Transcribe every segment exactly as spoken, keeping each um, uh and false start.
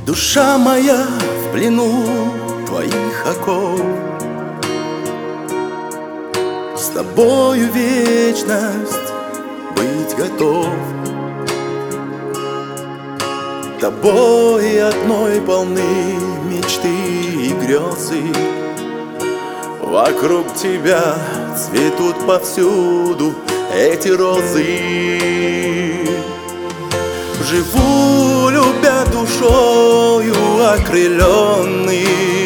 Душа моя в плену твоих оков, с тобою вечность быть готов. Тобой одной полны мечты и грезы. Вокруг тебя цветут повсюду эти розы. Живу, любя душою окрыленный,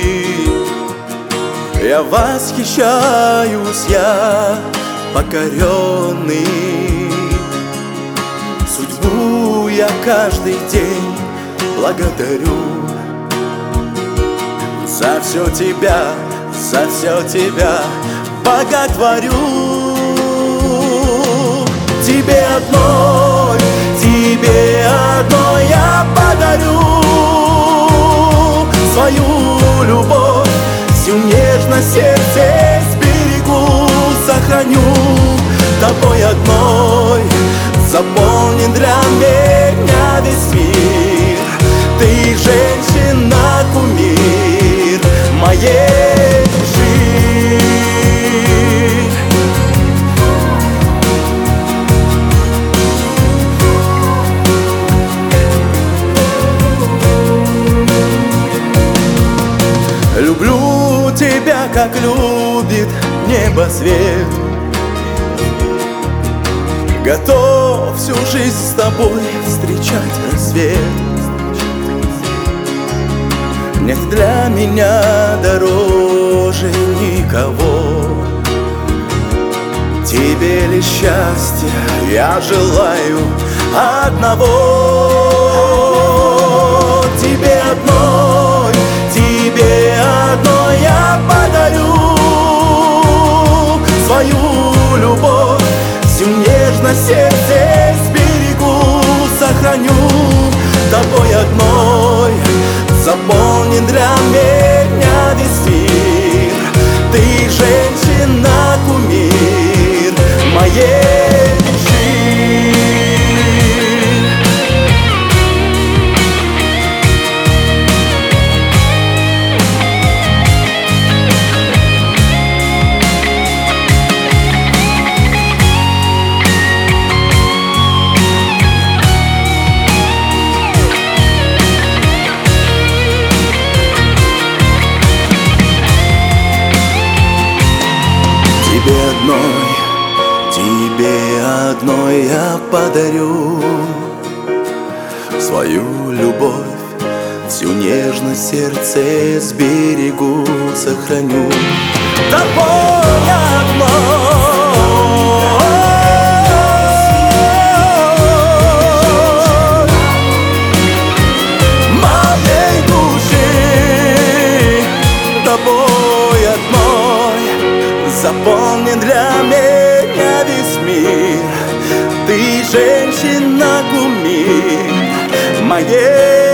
я восхищаюсь, я покоренный. Судьбу я каждый день благодарю за все тебя, за все тебя боготворю. Тебе одной, тебе одной я подарю свою любовь, всю нежность сердце сберегу, сохраню. Тобой одной заполнен для меня весь мир. Ты женщина, кумир моей души. Люблю тебя, как любит небо свет. Готов всю жизнь с тобой встречать рассвет. Нет для меня дороже никого. Тебе лишь счастья я желаю одного. Тебе одной, тебе одной я подарю свою любовь, всю нежность сердце сберегу, сохраню. Тобой одной заполнен для меня весь мир. Ты женщина, кумир моей души. Тебе одной, тебе одной я подарю свою любовь, всю нежность сердце сберегу, сохраню. Тобой одной моей души, тобой одной заполнен для меня весь мир. Ты женщина, кумир моей